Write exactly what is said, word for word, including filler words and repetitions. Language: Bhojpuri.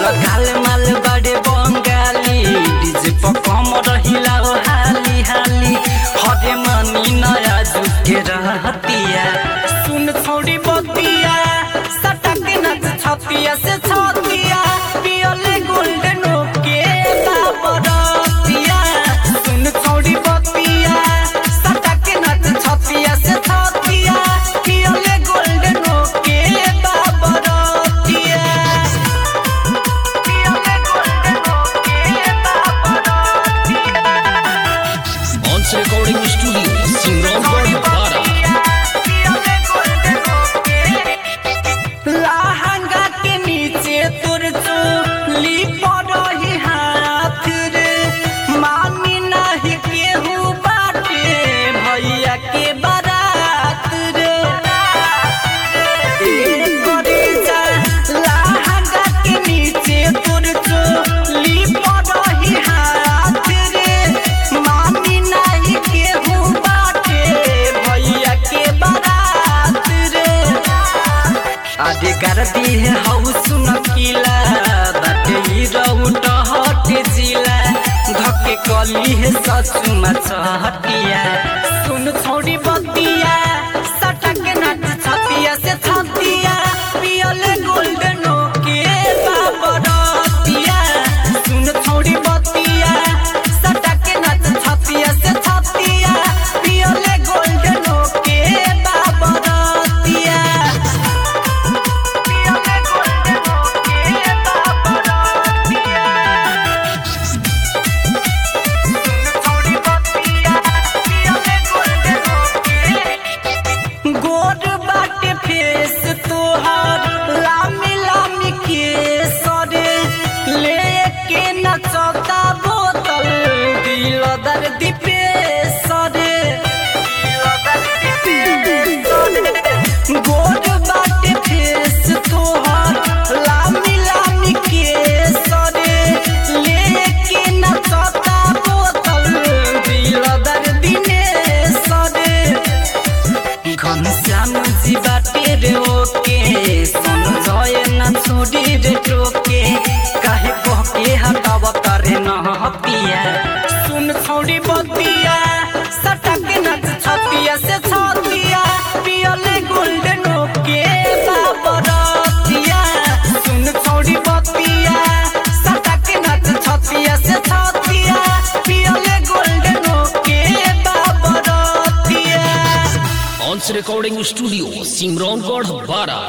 गाल माल बड़े बंगाली डीजे पर कमर हिलाओ हाली हाली हरे मनी नया जुके रहतिया सुन छोड़ी बतिया सटा के नाच छतिया से छतिया पियले गोल्डन ओके बाबरतिया सुन छोड़ी बतिया सटा के नाच छतिया से छतिया पियले गोल्डन ओके बाबरतिया पियले गोल्डन ओके बाबरतिया Once Recording Studio, Simran Bara. Lehenga के नीचे तोर चोली पड़ही हाथ रे मानी नहीं केहू बाटे भैया के बारात रे लहंगा के नीचे तोर चोली पड़ही हाथ रे मानी नहीं केहू बाटे भैया के बारात रे आधे करती है हाउ सुन किला बाटे ही राउट हटे जिला धक्के कली है सचु मच हटिया सुन छोड़ी बतिया सटा के नाच छतिया से छतिया पियले गोल्डन ओके बाबरतिया सुन छोड़ी बतिया सटा के नाच छतिया से छतिया पियले गोल्डन ओके बाबरतिया गोर बाटे फेस तोहर लामी लामी के सरे लेके नचता बोतल दिल दर्द पे सरे गोर बाटे फेस तोहर लामी लामी के सरे लेके नचता बोतल दिल दर्द ने सरे घनश्याम जी बाटे रे ओके सुन जय न छोड़ी रे टोके काहे कहके हटाव तारे न हतिया सुन छोड़ी बतिया सटा के नाच छतिया से छतिया पियले गोल्डन ओके बाबरतिया सुन छोड़ी बतिया सटा के नाच छतिया से छतिया पियले गोल्डन ओके बाबरतिया Once Recording Studio, Simran Bara.